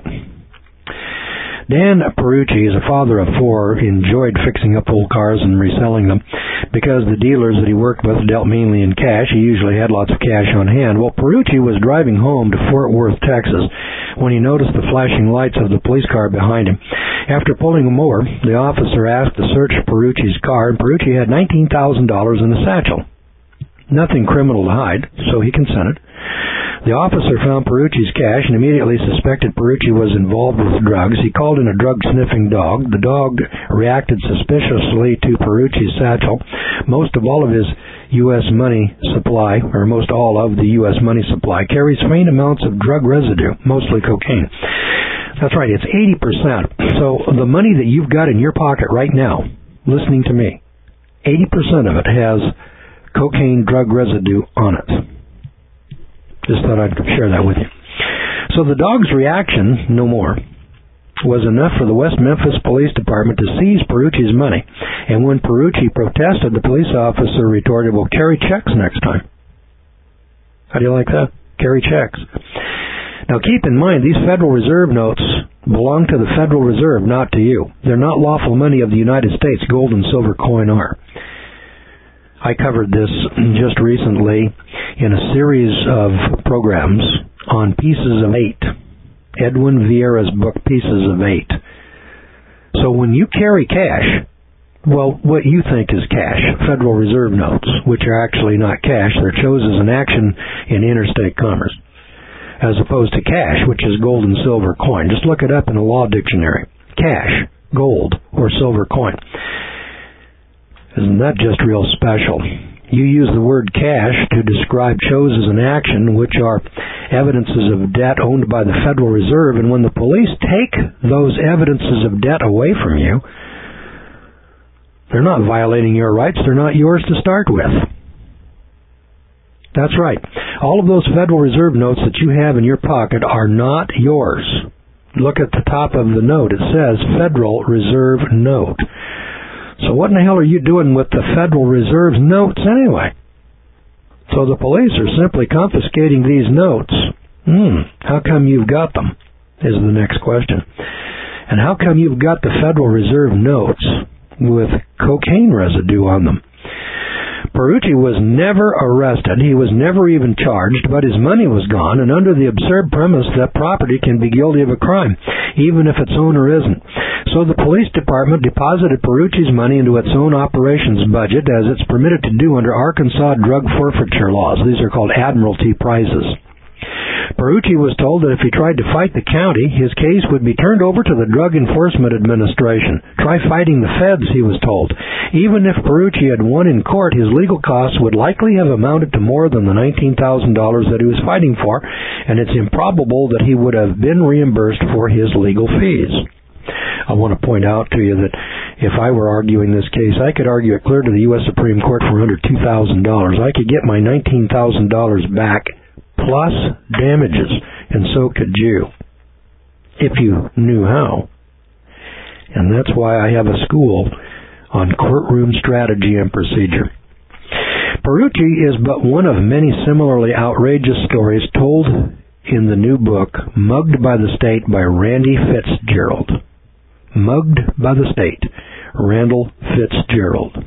A: Dan Perucci, as a father of four, enjoyed fixing up old cars and reselling them. Because the dealers that he worked with dealt mainly in cash, he usually had lots of cash on hand. Well, Perucci was driving home to Fort Worth, Texas, when he noticed the flashing lights of the police car behind him. After pulling him over, the officer asked to search Perucci's car, and Perucci had nineteen thousand dollars in a satchel. Nothing criminal to hide, so he consented. The officer found Perucci's cash and immediately suspected Perucci was involved with drugs. He called in a drug-sniffing dog. The dog reacted suspiciously to Perucci's satchel. Most of all of his U S money supply, or most all of the U S money supply, carries faint amounts of drug residue, mostly cocaine. That's right, it's eighty percent. So the money that you've got in your pocket right now, listening to me, eighty percent of it has cocaine drug residue on it. Just thought I'd share that with you. So the dog's reaction, no more, was enough for the West Memphis Police Department to seize Perucci's money. And when Perucci protested, the police officer retorted, well, carry checks next time. How do you like that? Carry checks. Now keep in mind, these Federal Reserve notes belong to the Federal Reserve, not to you. They're not lawful money of the United States. Gold and silver coin are. I covered this just recently in a series of programs on Pieces of Eight, Edwin Vieira's book, Pieces of Eight. So when you carry cash, well, what you think is cash, Federal Reserve notes, which are actually not cash, they're chose as an action in interstate commerce, as opposed to cash, which is gold and silver coin. Just look it up in a law dictionary. Cash, gold, or silver coin. Isn't that just real special? You use the word cash to describe shows as an action, which are evidences of debt owned by the Federal Reserve, and when the police take those evidences of debt away from you, they're not violating your rights, they're not yours to start with. That's right. All of those Federal Reserve notes that you have in your pocket are not yours. Look at the top of the note. It says Federal Reserve Note. So what in the hell are you doing with the Federal Reserve's notes anyway? So the police are simply confiscating these notes. Hmm, how come you've got them, is the next question. And how come you've got the Federal Reserve notes with cocaine residue on them? Perucci was never arrested. He was never even charged, but his money was gone, and under the absurd premise that property can be guilty of a crime, even if its owner isn't. So the police department deposited Perucci's money into its own operations budget, as it's permitted to do under Arkansas drug forfeiture laws. These are called admiralty prizes. Perucci was told that if he tried to fight the county, his case would be turned over to the Drug Enforcement Administration. Try fighting the feds, he was told. Even if Perucci had won in court, his legal costs would likely have amounted to more than the nineteen thousand dollars that he was fighting for, and it's improbable that he would have been reimbursed for his legal fees. I want to point out to you that if I were arguing this case, I could argue it clear to the U S Supreme Court for under two thousand dollars. I could get my nineteen thousand dollars back plus damages, and so could you, if you knew how. And that's why I have a school on courtroom strategy and procedure. Perucci is but one of many similarly outrageous stories told in the new book, Mugged by the State by Randy Fitzgerald. Mugged by the State, Randall Fitzgerald.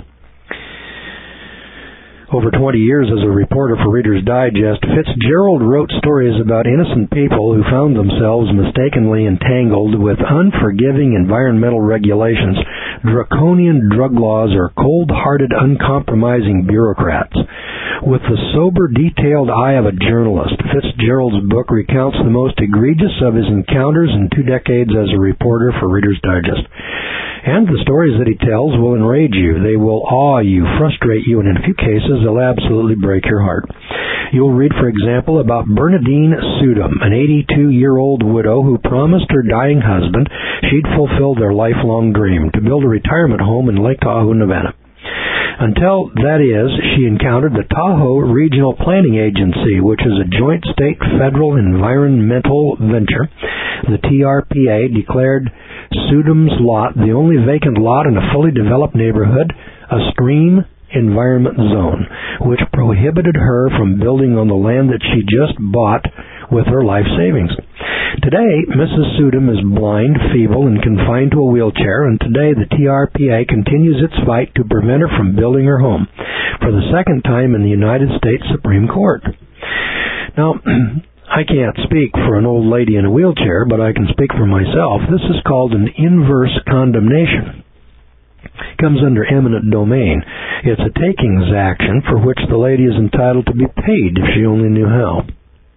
A: Over twenty years as a reporter for Reader's Digest, Fitzgerald wrote stories about innocent people who found themselves mistakenly entangled with unforgiving environmental regulations, draconian drug laws, or cold-hearted, uncompromising bureaucrats. With the sober, detailed eye of a journalist, Fitzgerald's book recounts the most egregious of his encounters in two decades as a reporter for Reader's Digest. And the stories that he tells will enrage you. They will awe you, frustrate you, and in a few cases, they'll absolutely break your heart. You'll read, for example, about Bernadine Sudum, an eighty-two-year-old widow who promised her dying husband she'd fulfill their lifelong dream, to build a retirement home in Lake Tahoe, Nevada. Until, that is, she encountered the Tahoe Regional Planning Agency, which is a joint state-federal environmental venture. The T R P A declared Sudum's lot the only vacant lot in a fully developed neighborhood, a stream environment zone, which prohibited her from building on the land that she just bought with her life savings. Today, Missus Sudum is blind, feeble, and confined to a wheelchair, and today the T R P A continues its fight to prevent her from building her home for the second time in the United States Supreme Court. Now, I can't speak for an old lady in a wheelchair, but I can speak for myself. This is called an inverse condemnation. It comes under eminent domain. It's a takings action for which the lady is entitled to be paid if she only knew how.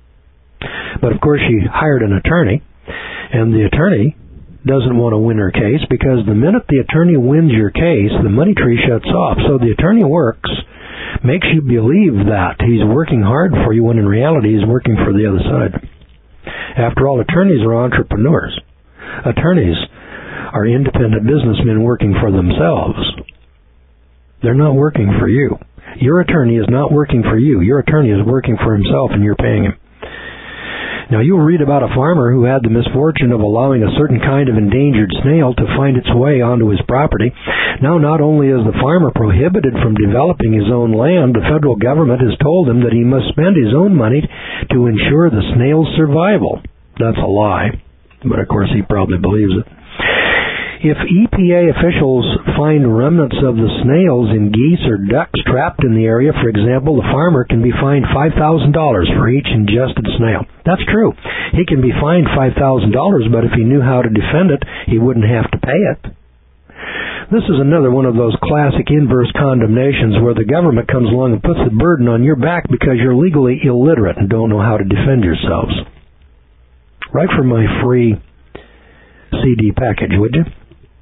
A: But of course she hired an attorney, and the attorney doesn't want to win her case, because the minute the attorney wins your case, the money tree shuts off. So the attorney works, makes you believe that he's working hard for you, when in reality he's working for the other side. After all, attorneys are entrepreneurs. Attorneys are independent businessmen working for themselves. They're not working for you. Your attorney is not working for you. Your attorney is working for himself, and you're paying him. Now, you'll read about a farmer who had the misfortune of allowing a certain kind of endangered snail to find its way onto his property. Now, not only is the farmer prohibited from developing his own land, the federal government has told him that he must spend his own money to ensure the snail's survival. That's a lie, but of course he probably believes it. If E P A officials find remnants of the snails in geese or ducks trapped in the area, for example, the farmer can be fined five thousand dollars for each ingested snail. That's true. He can be fined five thousand dollars, but if he knew how to defend it, he wouldn't have to pay it. This is another one of those classic inverse condemnations where the government comes along and puts the burden on your back because you're legally illiterate and don't know how to defend yourselves. Write for my free C D package, would you?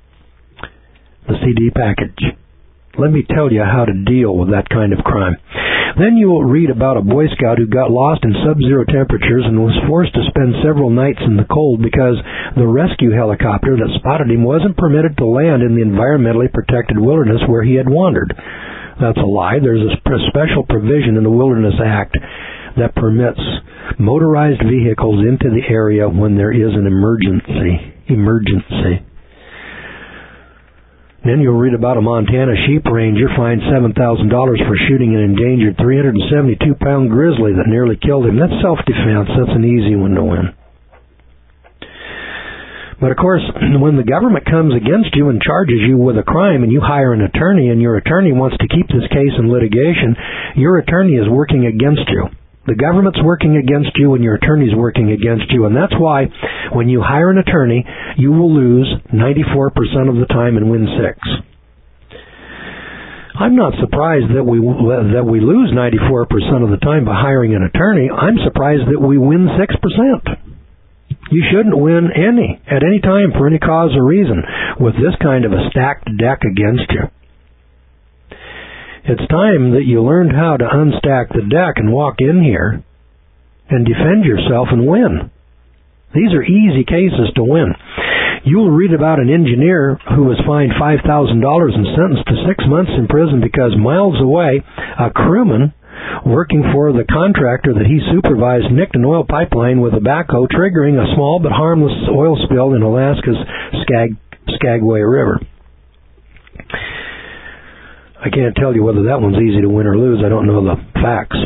A: The C D package. Let me tell you how to deal with that kind of crime. Then you will read about a Boy Scout who got lost in sub-zero temperatures and was forced to spend several nights in the cold because the rescue helicopter that spotted him wasn't permitted to land in the environmentally protected wilderness where he had wandered. That's a lie. There's a special provision in the Wilderness Act that permits motorized vehicles into the area when there is an emergency. Emergency. Then you'll read about a Montana sheep ranger fined seven thousand dollars for shooting an endangered three hundred seventy-two pound grizzly that nearly killed him. That's self-defense. That's an easy one to win. But of course, when the government comes against you and charges you with a crime and you hire an attorney and your attorney wants to keep this case in litigation, your attorney is working against you. The government's working against you and your attorney's working against you, and that's why when you hire an attorney, you will lose ninety-four percent of the time and win six. I'm not surprised that we that we lose ninety-four percent of the time by hiring an attorney. I'm surprised that we win six percent. You shouldn't win any, at any time, for any cause or reason, with this kind of a stacked deck against you. It's time that you learned how to unstack the deck and walk in here and defend yourself and win. These are easy cases to win. You'll read about an engineer who was fined five thousand dollars and sentenced to six months in prison because miles away, a crewman working for the contractor that he supervised nicked an oil pipeline with a backhoe, triggering a small but harmless oil spill in Alaska's Skag, Skagway River. I can't tell you whether that one's easy to win or lose. I don't know the facts.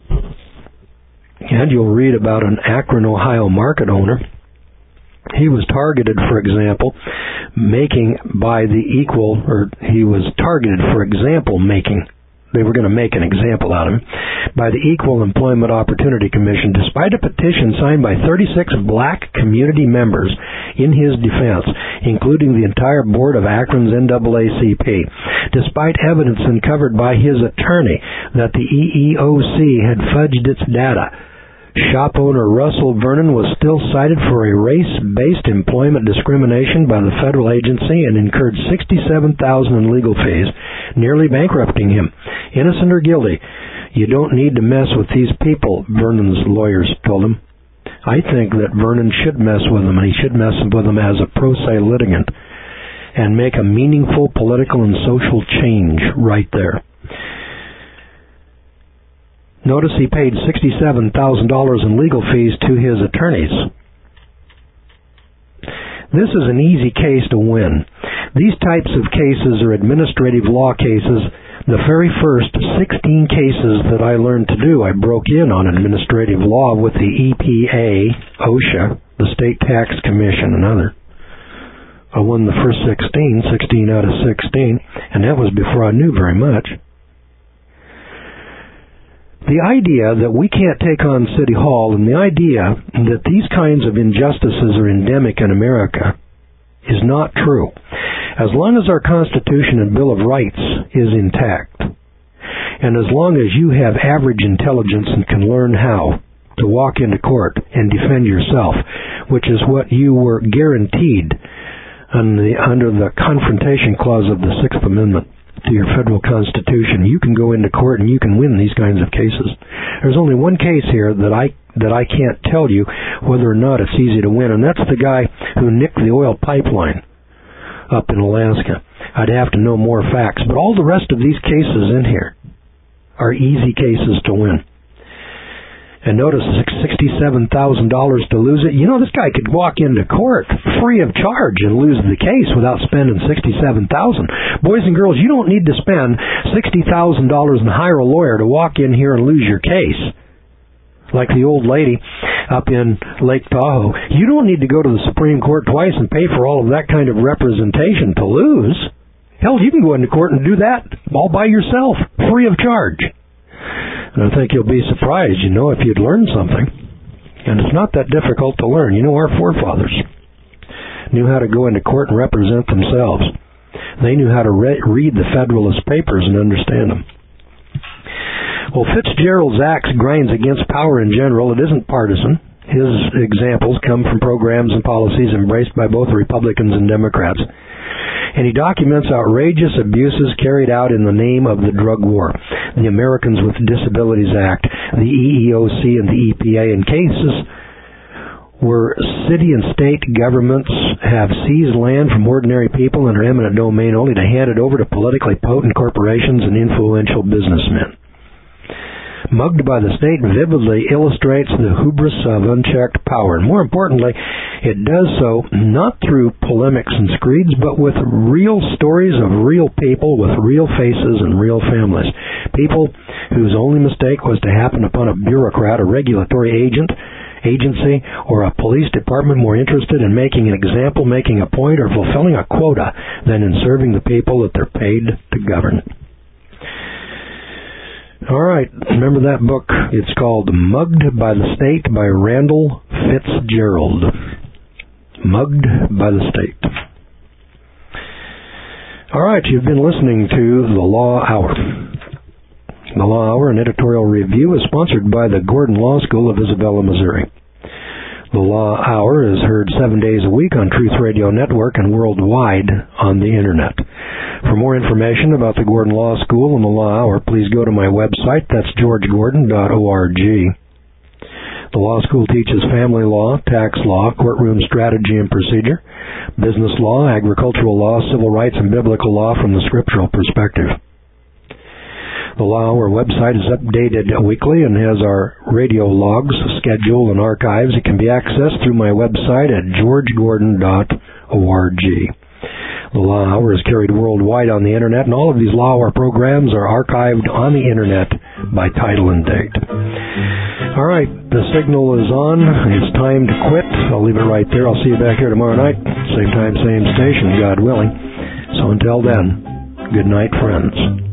A: And you'll read about an Akron, Ohio market owner. He was targeted, for example, making by the equal, or he was targeted for example making
B: they were going to make an example out of him, by the Equal Employment Opportunity Commission, despite a petition signed by thirty-six black community members in his defense, including the entire board of Akron's N double A C P, despite evidence uncovered by his attorney that the E E O C had fudged its data. Shop owner Russell Vernon was still cited for a race-based employment discrimination by the federal agency and incurred sixty-seven thousand dollars in legal fees, nearly bankrupting him. Innocent or guilty, you don't need to mess with these people, Vernon's lawyers told him. I think that Vernon should mess with them, and he should mess with them as a pro se litigant and make a meaningful political and social change right there. Notice he paid sixty-seven thousand dollars in legal fees to his attorneys. This is an easy case to win. These types of cases are administrative law cases. The very first sixteen cases that I learned to do, I broke in on administrative law with the E P A, OSHA, the State Tax Commission, and other. I won the first sixteen, sixteen out of sixteen, and that was before I knew very much. The idea that we can't take on City Hall and the idea that these kinds of injustices are endemic in America is not true. As long as our Constitution and Bill of Rights is intact, and as long as you have average intelligence and can learn how to walk into court and defend yourself, which is what you were guaranteed under the, under the Confrontation Clause of the Sixth Amendment to your federal Constitution, you can go into court and you can win these kinds of cases. There's only one case here that I that I can't tell you whether or not it's easy to win, and that's the guy who nicked the oil pipeline up in Alaska. I'd have to know more facts, but all the rest of these cases in here are easy cases to win. And notice sixty-seven thousand dollars to lose it. You know, this guy could walk into court free of charge and lose the case without spending sixty-seven thousand dollars. Boys and girls, you don't need to spend sixty thousand dollars and hire a lawyer to walk in here and lose your case. Like the old lady up in Lake Tahoe. You don't need to go to the Supreme Court twice and pay for all of that kind of representation to lose. Hell, you can go into court and do that all by yourself, free of charge. And I think you'll be surprised, you know, if you'd learned something. And it's not that difficult to learn. You know, our forefathers knew how to go into court and represent themselves. They knew how to re- read the Federalist Papers and understand them. Well, Fitzgerald's axe grinds against power in general. It isn't partisan. His examples come from programs and policies embraced by both Republicans and Democrats. And he documents outrageous abuses carried out in the name of the drug war, the Americans with Disabilities Act, the E E O C, and the E P A, in cases where city and state governments have seized land from ordinary people under eminent domain only to hand it over to politically potent corporations and influential businessmen. Mugged by the State vividly illustrates the hubris of unchecked power. And more importantly, it does so not through polemics and screeds, but with real stories of real people with real faces and real families. People whose only mistake was to happen upon a bureaucrat, a regulatory agent, agency, or a police department more interested in making an example, making a point, or fulfilling a quota than in serving the people that they're paid to govern. All right, remember that book? It's called Mugged by the State by Randall Fitzgerald. Mugged by the State. All right, you've been listening to The Law Hour. The Law Hour, an editorial review, is sponsored by the Gordon Law School of Isabella, Missouri. The Law Hour is heard seven days a week on Truth Radio Network and worldwide on the Internet. For more information about the Gordon Law School and the Law Hour, please go to my website. That's george gordon dot org. The law school teaches family law, tax law, courtroom strategy and procedure, business law, agricultural law, civil rights, and biblical law from the scriptural perspective. The Law Hour website is updated weekly and has our radio logs, schedule, and archives. It can be accessed through my website at george gordon dot org. The Law Hour is carried worldwide on the Internet, and all of these Law Hour programs are archived on the Internet by title and date. All right, the signal is on. It's time to quit. I'll leave it right there. I'll see you back here tomorrow night. Same time, same station, God willing. So until then, good night, friends.